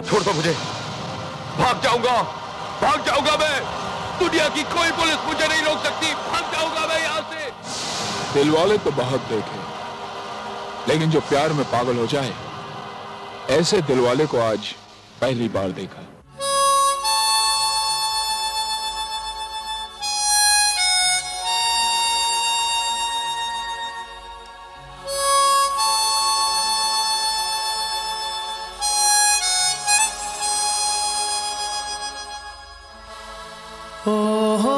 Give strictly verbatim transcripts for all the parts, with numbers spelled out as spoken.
छोड़ दो मुझे, भाग जाऊंगा, भाग जाऊंगा मैं। दुनिया की कोई पुलिस मुझे नहीं रोक सकती, भाग जाऊंगा मैं यहाँ से। दिलवाले तो बहुत देखे, लेकिन जो प्यार में पागल हो जाए, ऐसे दिलवाले को आज पहली बार देखा। ओ हो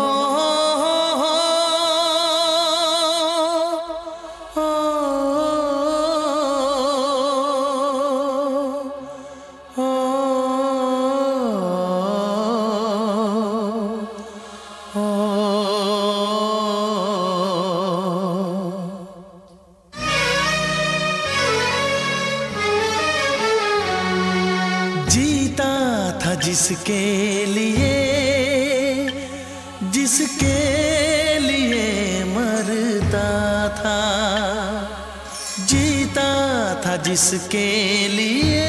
जीता था जिसके लिए, जिसके लिए मरता था, जीता था जिसके लिए,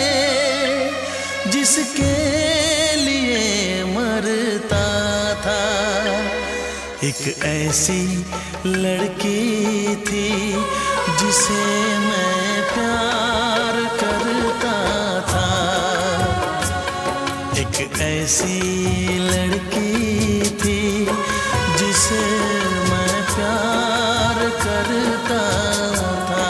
जिसके लिए मरता था। एक ऐसी लड़की थी जिसे मैं प्यार करता था, एक ऐसी लड़की थी जिसे मैं प्यार करता था।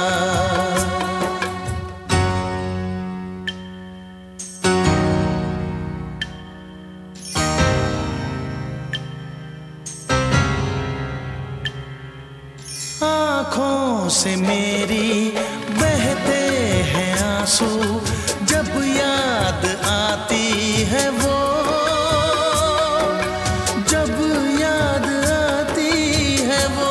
आँखों से मेरी बहते हैं आंसू, जब याद आती है वो, जब याद आती है वो।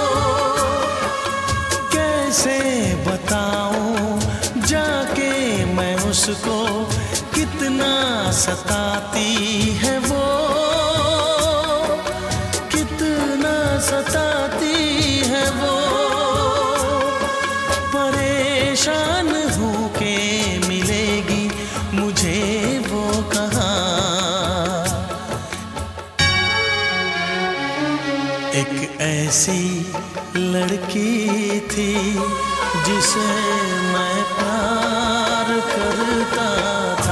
कैसे बताऊं जाके मैं उसको, कितना सताती है वो, कितना सताती है वो। परेशान हूँ के मिलेगी मुझे वो कहाँ। एक ऐसी लड़की थी जिसे मैं प्यार करता था।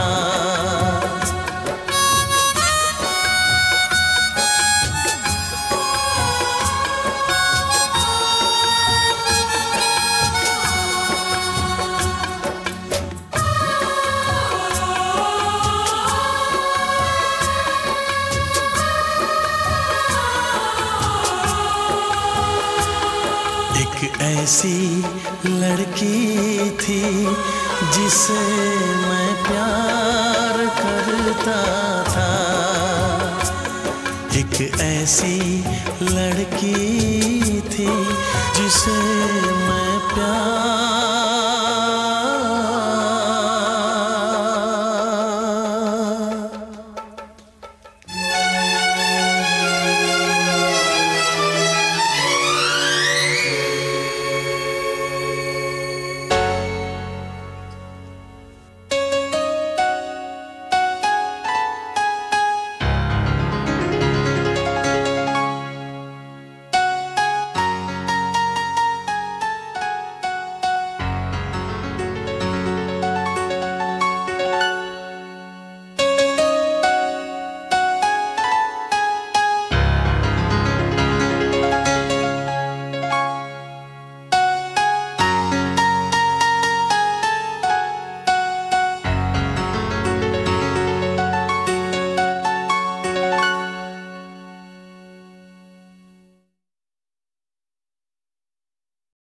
एक ऐसी लड़की थी जिसे मैं प्यार करता था, एक ऐसी लड़की थी जिसे मैं प्यार